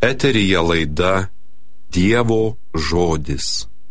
Eteryje laida Dievo žodis.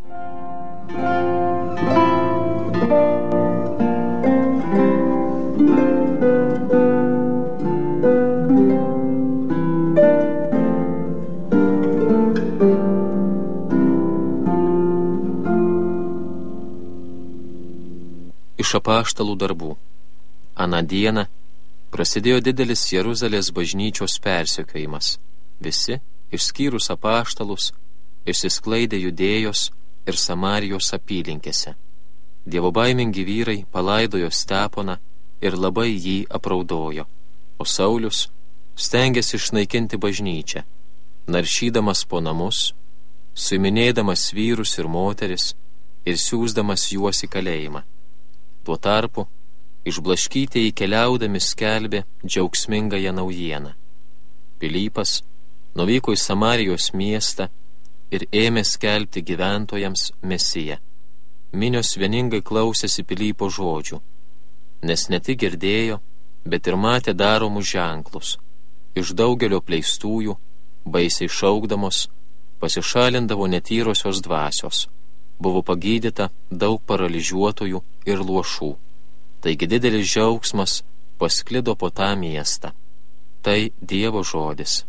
Iš apaštalų darbų. Aną dieną prasidėjo didelis Jeruzalės bažnyčios persekiojimas. Visi, išskyrus apaštalus, išsisklaidė Judėjos ir Samarijos apylinkėse. Dievobaimingi vyrai palaidojo Steponą ir labai jį apraudojo, o Saulius stengėsi išnaikinti bažnyčią, naršydamas po namus, suiminėdamas vyrus ir moteris ir siųsdamas juos į kalėjimą. Tuo tarpu išblaškytieji keliaudami skelbė džiaugsmingąją naujieną. Pilypas nuvyko į Samarijos miestą ir ėmė skelbti gyventojams Mesiją. Minios vieningai klausėsi Pilypo žodžių, nes ne tik girdėjo, bet ir matė daromus ženklus. Iš daugelio pleistųjų, baisiai šaukdamos, pasišalindavo netyrosios dvasios. Buvo pagydyta daug paralyžiuotojų ir luošų. Taigi didelis džiaugsmas pasklido po tą miestą. Tai Dievo žodis.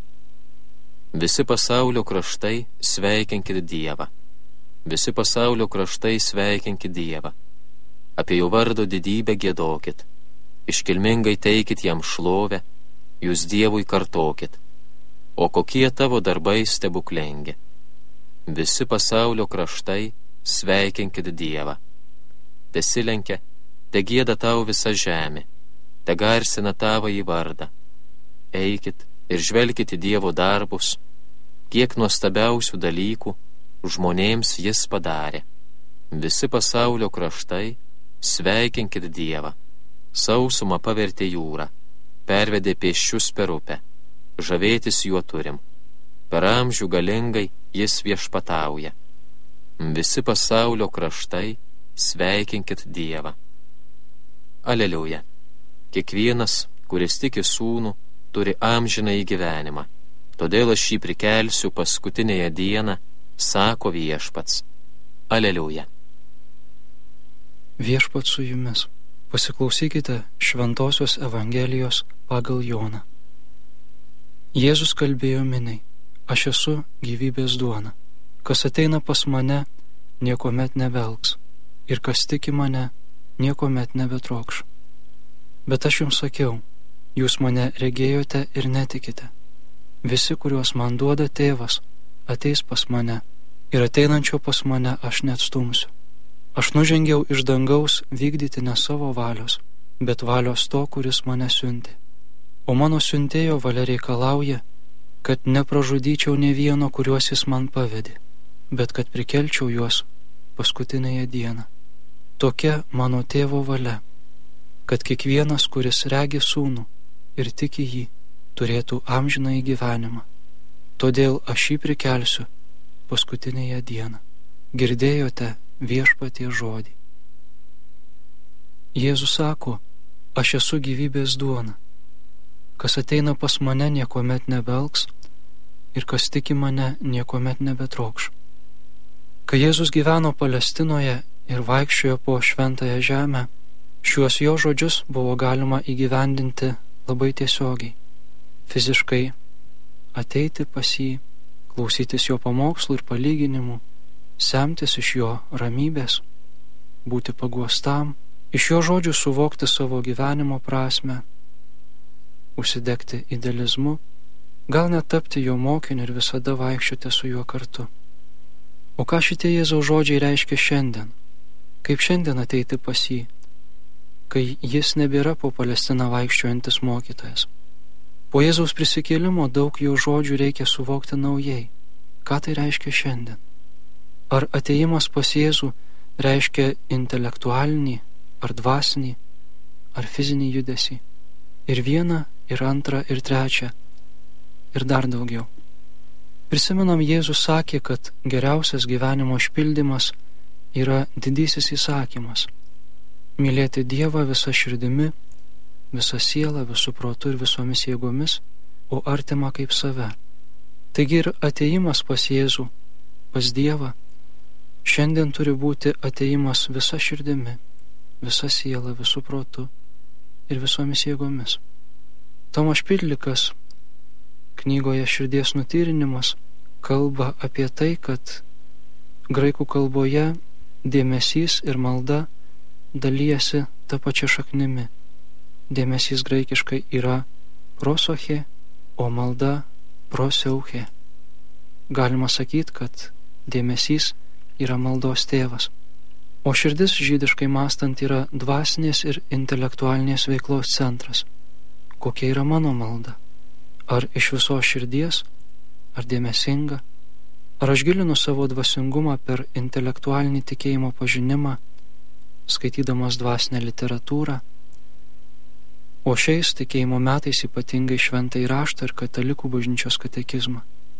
Visi pasaulio kraštai sveikinkit Dievą. Visi pasaulio kraštai sveikinkit Dievą. Apie jo vardo didybę giedokit. Iškilmingai teikit jam šlovę, jūs Dievui kartokit. O kokie tavo darbai stebuklingi. Visi pasaulio kraštai sveikinkit Dievą. Tesilenkia, te gieda tau visa žemė, te garsina tavąjį vardą. Eikit ir žvelkit į Dievo darbus, kiek nuostabiausių dalykų žmonėms jis padarė. Visi pasaulio kraštai sveikinkit Dievą. Sausumą pavertė jūrą, pervedė pėsčius per upę, žavėtis juo turim. Per amžių galingai jis viešpatauja. Visi pasaulio kraštai sveikinkit Dievą. Aleliuja. Kiekvienas, kuris tiki Sūnų, turi amžinąjį gyvenimą. Todėl aš jį prikelsiu paskutinėje dieną, sako viešpats. Aleliuja. Viešpats su jumis. Pasiklausykite Šventosios Evangelijos pagal Joną. Jėzus kalbėjo miniai. Aš esu gyvybės duona. Kas ateina pas mane, niekuomet nevelks. Ir kas tiki mane, niekuomet nebetrokš. Bet aš jums sakiau, jūs mane regėjote ir netikite. Visi, kuriuos man duoda tėvas, ateis pas mane, ir ateinančio pas mane aš neatstumsiu. Aš nužengiau iš dangaus vykdyti ne savo valios, bet valios to, kuris mane siuntė. O mano siuntėjo valia reikalauja, kad nepražudyčiau ne vieno, kuriuos jis man pavedė, bet kad prikelčiau juos paskutinėje dieną. Tokia mano tėvo valia, kad kiekvienas, kuris regi Sūnų ir tiki jį, turėtų amžinąjį gyvenimą. Todėl aš jį prikelsiu paskutinėje dieną. Girdėjote viešpaties žodį. Jėzus sako, aš esu gyvybės duona. Kas ateina pas mane, niekuomet nevelks, ir kas tiki mane, niekuomet nebetrokš. Kai Jėzus gyveno Palestinoje ir vaikščiojo po šventąją žemę, šiuos jo žodžius buvo galima įgyvendinti labai tiesiogiai. Fiziškai ateiti pas jį, klausytis jo pamokslų ir palyginimų, semtis iš jo ramybės, būti paguostam, iš jo žodžių suvokti savo gyvenimo prasmę, užsidegti idealizmu, gal net tapti jo mokiniu ir visada vaikščioti su juo kartu. O ką šitie Jėzaus žodžiai reiškia šiandien? Kaip šiandien ateiti pas jį, kai jis nebėra po Palestiną vaikščiojantis mokytojas? Po Jėzaus prisikėlimo daug jo žodžių reikia suvokti naujai. Ką tai reiškia šiandien? Ar atėjimas pas Jėzų reiškia intelektualinį, ar dvasinį, ar fizinį judesį? Ir vieną, ir antrą, ir trečią, ir dar daugiau. Prisimenam, Jėzus sakė, kad geriausias gyvenimo išpildymas yra didysis įsakymas – mylėti Dievą visą širdimi, visą sielą, visų protų ir visomis jėgomis, o artimą kaip save. Taigi ir atėjimas pas Jėzų, pas Dievą, šiandien turi būti atėjimas visa širdimi, visa siela, visų protu ir visomis jėgomis. Tomas Špidlikas knygoje Širdies nutyrinimas kalba apie tai, kad graikų kalboje dėmesys ir malda dalyjasi tą pačią šaknimi. Dėmesys graikiškai yra prosochė, o malda proseuchė. Galima sakyti, kad dėmesys yra maldos tėvas. O širdis žydiškai mąstant yra dvasinės ir intelektualinės veiklos centras. Kokia yra mano malda? Ar iš visos širdies? Ar dėmesinga? Ar aš gilinu savo dvasingumą per intelektualinį tikėjimo pažinimą, skaitydamas dvasinę literatūrą? O šiais tikėjimo metais ypatingai šventąjį raštą ir katalikų bažnyčios katekizmą.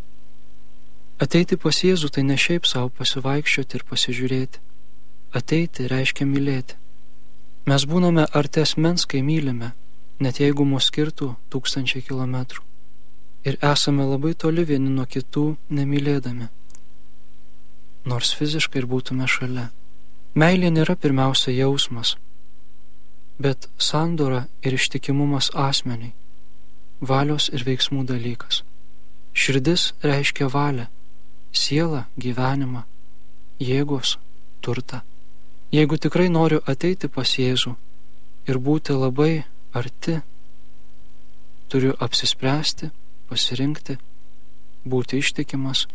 Ateiti pas Jėzų tai ne šiaip savo pasivaikščioti ir pasižiūrėti. Ateiti reiškia mylėti. Mes būname arti asmens, kai mylime, net jeigu mus skirtų 1000 kilometrų. Ir esame labai toli vieni nuo kitų, nemylėdami, nors fiziškai ir būtume šalia. Meilė nėra pirmiausia jausmas, bet sandora ir ištikimumas asmeniui, valios ir veiksmų dalykas. Širdis reiškia valią, sielą, gyvenimą, jėgos, turtą. Jeigu tikrai noriu ateiti pas Jėzų ir būti labai arti, turiu apsispręsti, pasirinkti, būti ištikimas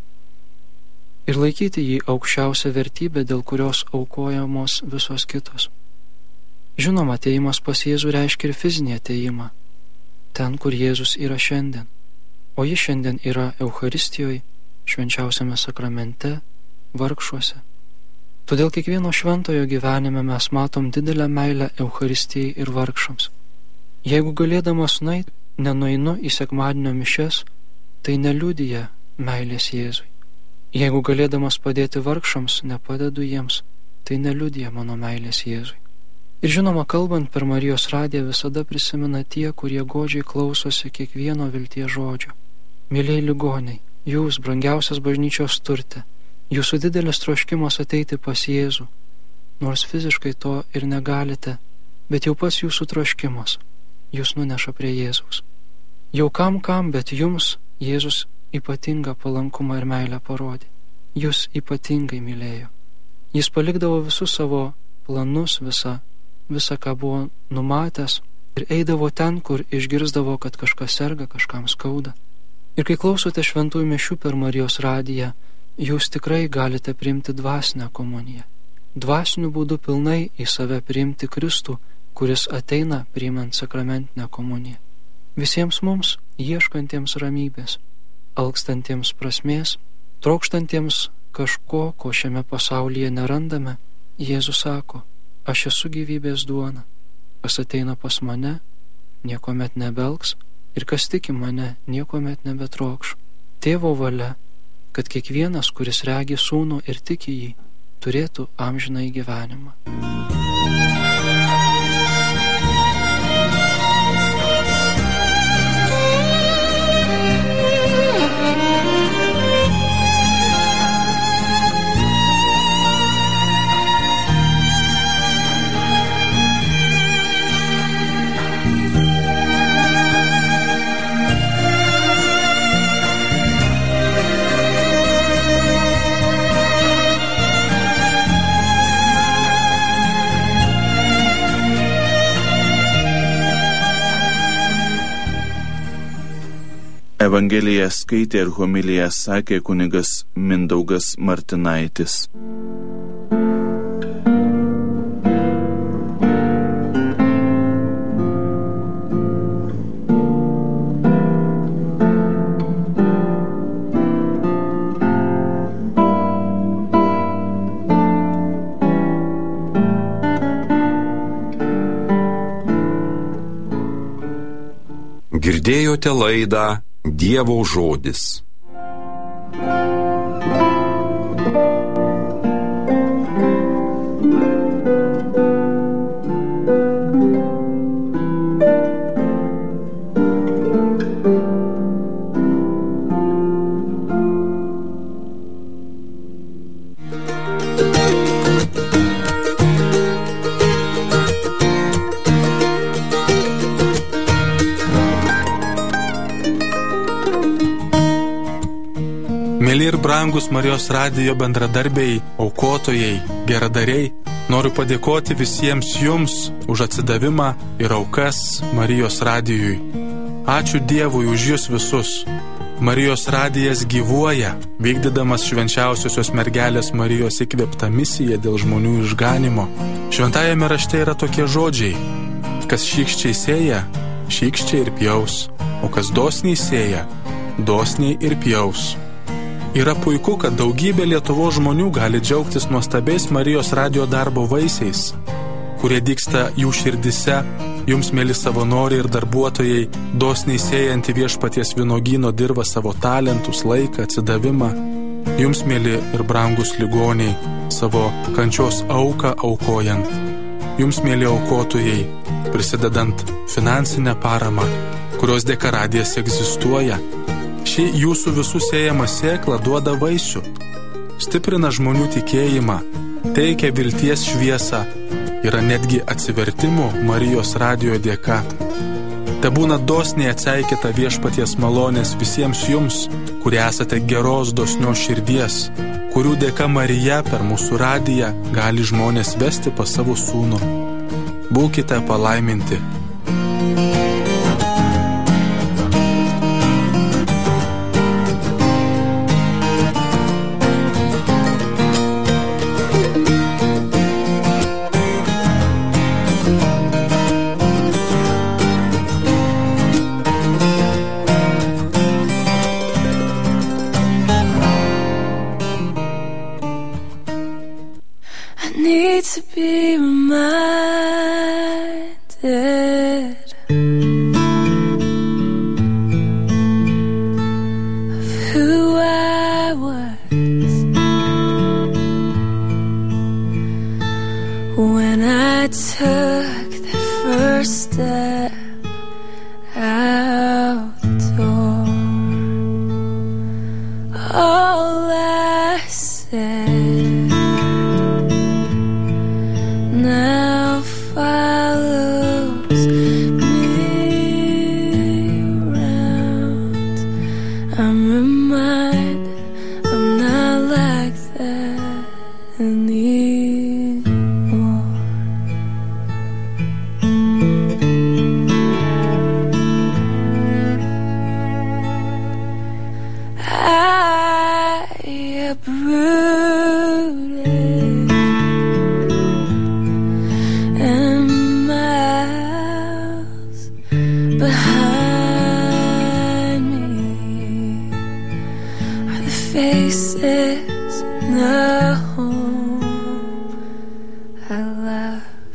ir laikyti jį aukščiausią vertybę, dėl kurios aukojamos visos kitos. Žinoma, atėjimas pas Jėzų reiškia ir fizinį atėjimą, ten, kur Jėzus yra šiandien, o jis šiandien yra Eucharistijoje, švenčiausiame sakramente, vargšuose. Todėl kiekvieno šventojo gyvenime mes matom didelę meilę Eucharistijai ir vargšams. Jeigu galėdamas nueiti, nenueinu į sekmadienio mišias, tai neliudija meilės Jėzui. Jeigu galėdamas padėti vargšams, nepadedu jiems, tai neliudija mano meilės Jėzui. Ir žinoma, kalbant per Marijos radiją, visada prisimena tie, kurie godžiai klausosi kiekvieno vilties žodžio. Mylėjai ligoniai, jūs, brangiausias bažnyčios turte, jūsų didelis troškimas ateiti pas Jėzų, nors fiziškai to ir negalite, bet jau pas jūsų troškimas jūs nuneša prie Jėzaus. Jau kam, bet jums Jėzus ypatingą palankumą ir meilę parodė. Jūs ypatingai mylėjo. Jis palikdavo visus savo planus, visą, ką buvo numatęs, ir eidavo ten, kur išgirsdavo, kad kažkas serga, kažkam skauda. Ir kai klausote šventųjų mišių per Marijos radiją, jūs tikrai galite priimti dvasinę komuniją. Dvasiniu būdu pilnai į save priimti Kristų, kuris ateina priimant sakramentinę komuniją. Visiems mums, ieškantiems ramybės, alkstantiems prasmės, trokštantiems kažko, ko šiame pasaulyje nerandame, Jėzus sako: aš esu gyvybės duona, kas ateina pas mane, niekuomet nebelgs, ir kas tiki mane, niekuomet nebetrokš. Tėvo valia, kad kiekvienas, kuris regi Sūnų ir tiki jį, turėtų amžinąjį gyvenimą. Evangeliją skaitė ir homiliją sakė kunigas Mindaugas Martinaitis. Girdėjote laidą Dievo žodis. brangus Marijos radijo bendradarbiai, aukotojai, geradariai, noriu padėkoti visiems jums už atsidavimą ir aukas Marijos radijui. Ačiū Dievui už jūs visus. Marijos radijas gyvuoja, vykdydamas švenčiausiosios mergelės Marijos įkvėptą misiją dėl žmonių išganimo. Šventajame rašte yra tokie žodžiai: kas šykščiai sėja, šykščiai ir pjaus, o kas dosniai sėja, dosniai ir pjaus. Yra puiku, kad daugybė Lietuvos žmonių gali džiaugtis nuostabiais Marijos radijo darbo vaisiais, kurie dygsta jų širdise, jums, mėly savanoriai ir darbuotojai, dosniai sėjant į Viešpaties vynuogyno dirvą savo talentus, laiką, atsidavimą. Jums, mėly ir brangus ligoniai, savo kančios auką aukojant. Jums, mėly aukotojai, prisidedant finansinę paramą, kurios dėka radijas egzistuoja. Ši jūsų visų sėjama sėkla duoda vaisių, stiprina žmonių tikėjimą, teikia vilties šviesą, yra netgi atsivertimų Marijos radijo dėka. Te būna dosniai atseikėta Viešpaties malonės visiems jums, kurie esate geros dosnios širdies, kurių dėka Marija per mūsų radiją gali žmonės vesti pas savo sūnų. Būkite palaiminti. To be reminded of who I was when I took that first step out the door. All I said now follows me around. I'm reminded I'm not like that anymore. I uprooted behind me are the faces in the home I love.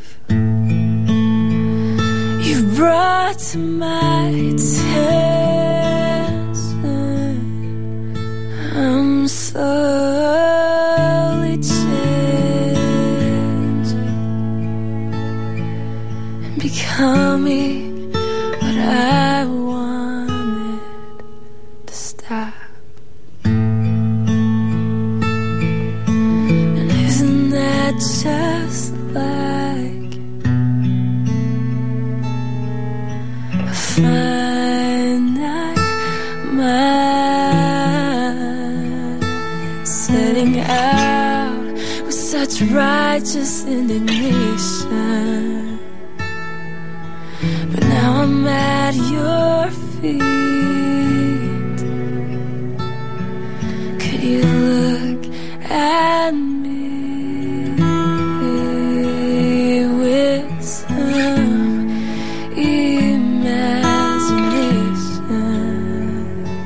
You've brought to my attention I'm slowly changing and becoming what I wanted to stop. And isn't that just like a finite mind setting out with such righteous indignation? But now I'm at your feet. Could you look at me with some imagination?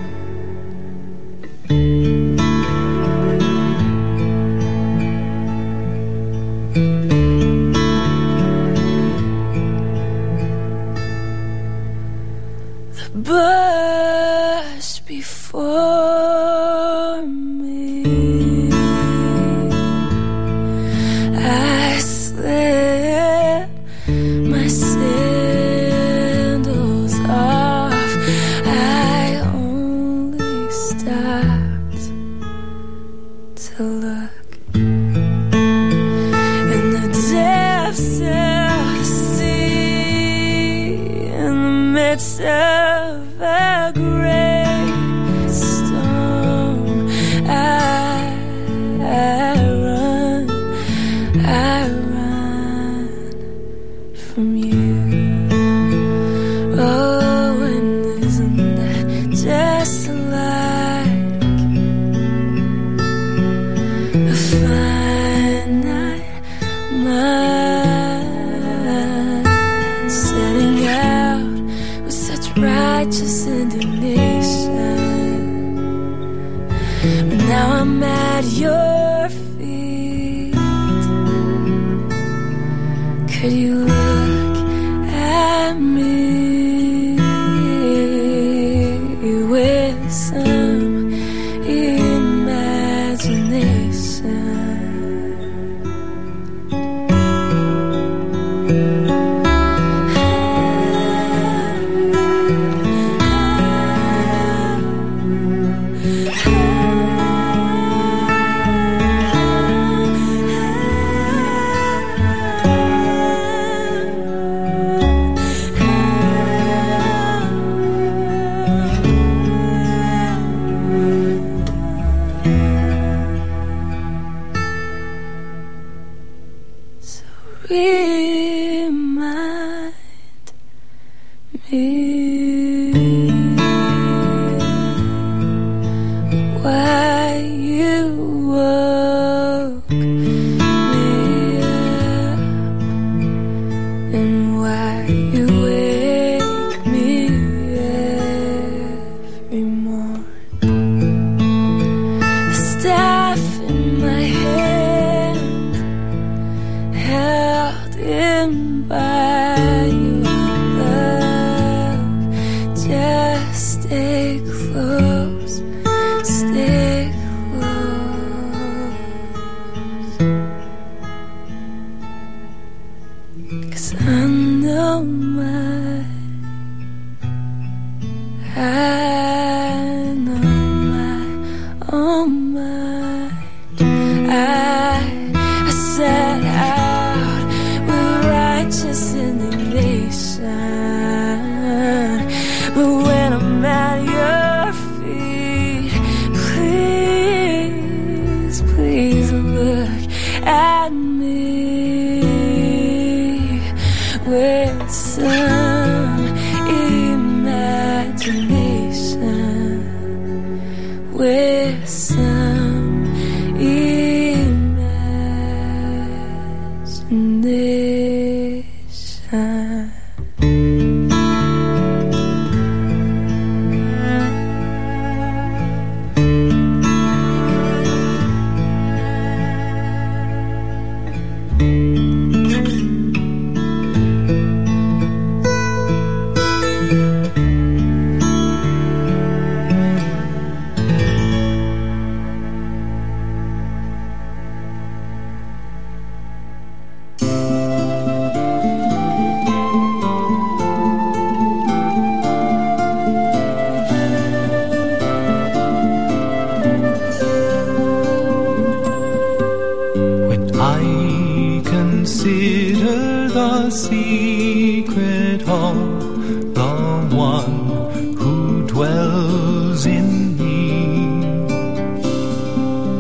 Bush before me mind, setting out with such righteous indignation. But now I'm at your feet. Could you look at me with some imagination?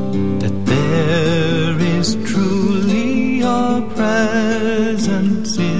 Presence in